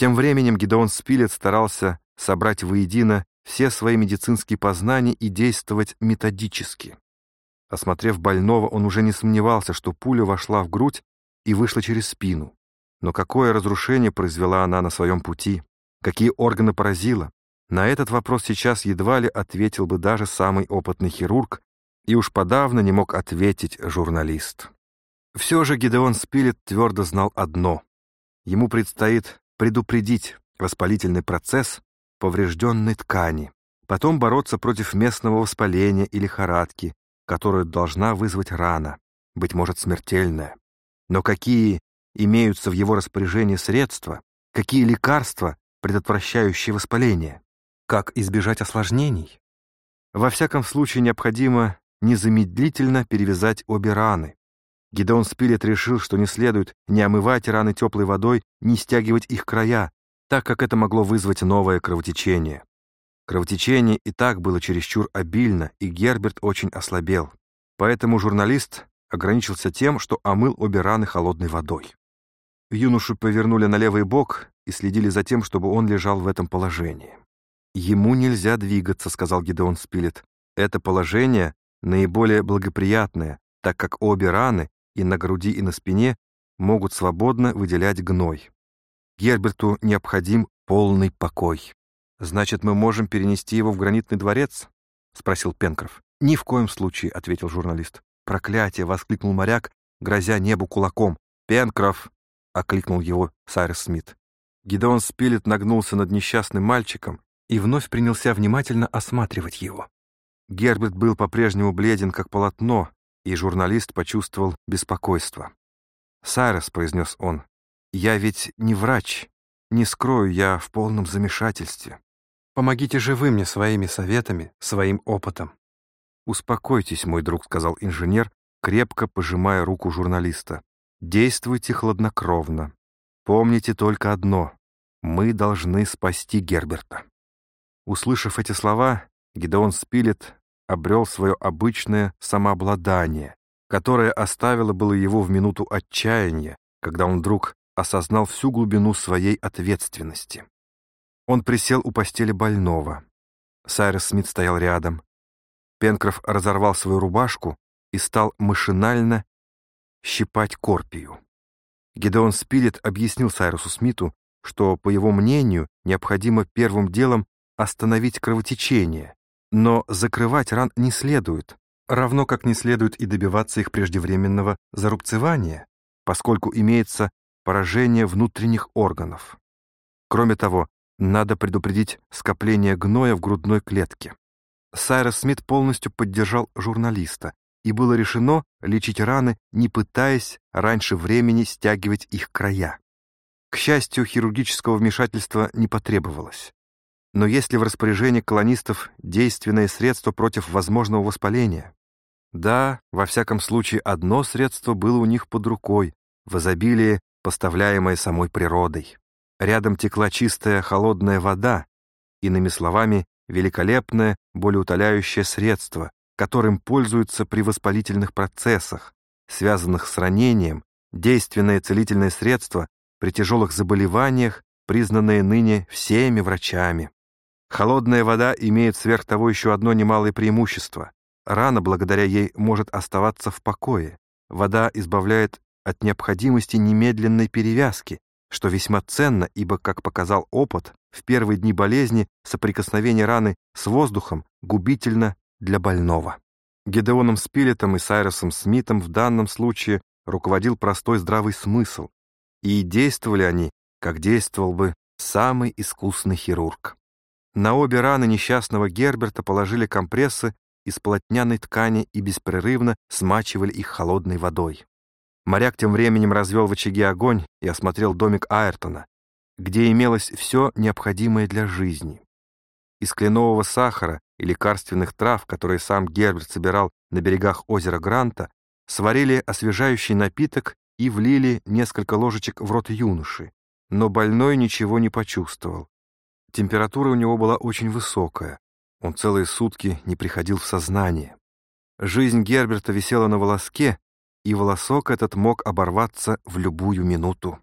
Тем временем Гидеон Спилет старался собрать воедино все свои медицинские познания и действовать методически. Осмотрев больного, он уже не сомневался, что пуля вошла в грудь и вышла через спину. Но какое разрушение произвела она на своем пути? Какие органы поразила? На этот вопрос сейчас едва ли ответил бы даже самый опытный хирург, и уж подавно не мог ответить журналист. Все же Гидеон Спилет твердо знал одно. Ему предстоит предупредить воспалительный процесс поврежденной ткани, потом бороться против местного воспаления и лихорадки, которую должна вызвать рана, быть может, смертельная. Но какие имеются в его распоряжении средства, какие лекарства, предотвращающие воспаление? Как избежать осложнений? Во всяком случае, необходимо незамедлительно перевязать обе раны. Гидеон Спилет решил, что не следует ни омывать раны теплой водой, ни стягивать их края, так как это могло вызвать новое кровотечение. Кровотечение и так было чересчур обильно, и Герберт очень ослабел. Поэтому журналист ограничился тем, что омыл обе раны холодной водой. Юношу повернули на левый бок и следили за тем, чтобы он лежал в этом положении. «Ему нельзя двигаться», — сказал Гидеон Спилет. «Это положение наиболее благоприятное, так как обе раны, и на груди, и на спине, могут свободно выделять гной. Герберту необходим полный покой». «Значит, мы можем перенести его в гранитный дворец?» — спросил Пенкроф. «Ни в коем случае», — ответил журналист. «Проклятие!» — воскликнул моряк, грозя небу кулаком. «Пенкроф!» — окликнул его Сайрус Смит. Гидеон Спилет нагнулся над несчастным мальчиком и вновь принялся внимательно осматривать его. Герберт был по-прежнему бледен, как полотно, и журналист почувствовал беспокойство. «Сайрус», — произнес он, — «я ведь не врач. Не скрою, я в полном замешательстве. Помогите же вы мне своими советами, своим опытом». «Успокойтесь, мой друг», — сказал инженер, крепко пожимая руку журналиста. «Действуйте хладнокровно. Помните только одно — мы должны спасти Герберта». Услышав эти слова, Гидеон Спилет обрел свое обычное самообладание, которое оставило было его в минуту отчаяния, когда он вдруг осознал всю глубину своей ответственности. Он присел у постели больного. Сайрус Смит стоял рядом. Пенкроф разорвал свою рубашку и стал машинально щипать корпию. Гидеон Спилет объяснил Сайрусу Смиту, что, по его мнению, необходимо первым делом остановить кровотечение, но закрывать ран не следует, равно как не следует и добиваться их преждевременного зарубцевания, поскольку имеется поражение внутренних органов. Кроме того, надо предупредить скопление гноя в грудной клетке. Сайрус Смит полностью поддержал журналиста, и было решено лечить раны, не пытаясь раньше времени стягивать их края. К счастью, хирургического вмешательства не потребовалось. Но есть ли в распоряжении колонистов действенное средство против возможного воспаления? Да, во всяком случае, одно средство было у них под рукой, в изобилии, поставляемое самой природой. Рядом текла чистая холодная вода, иными словами, великолепное болеутоляющее средство, которым пользуются при воспалительных процессах, связанных с ранением, действенное целительное средство при тяжелых заболеваниях, признанное ныне всеми врачами. Холодная вода имеет сверх того еще одно немалое преимущество. Рана, благодаря ей, может оставаться в покое. Вода избавляет от необходимости немедленной перевязки, что весьма ценно, ибо, как показал опыт, в первые дни болезни соприкосновение раны с воздухом губительно для больного. Гидеоном Спилетом и Сайрусом Смитом в данном случае руководил простой здравый смысл, и действовали они, как действовал бы самый искусный хирург. На обе раны несчастного Герберта положили компрессы из полотняной ткани и беспрерывно смачивали их холодной водой. Моряк тем временем развел в очаге огонь и осмотрел домик Айртона, где имелось все необходимое для жизни. Из кленового сахара и лекарственных трав, которые сам Герберт собирал на берегах озера Гранта, сварили освежающий напиток и влили несколько ложечек в рот юноши, но больной ничего не почувствовал. Температура у него была очень высокая, он целые сутки не приходил в сознание. Жизнь Герберта висела на волоске, и волосок этот мог оборваться в любую минуту.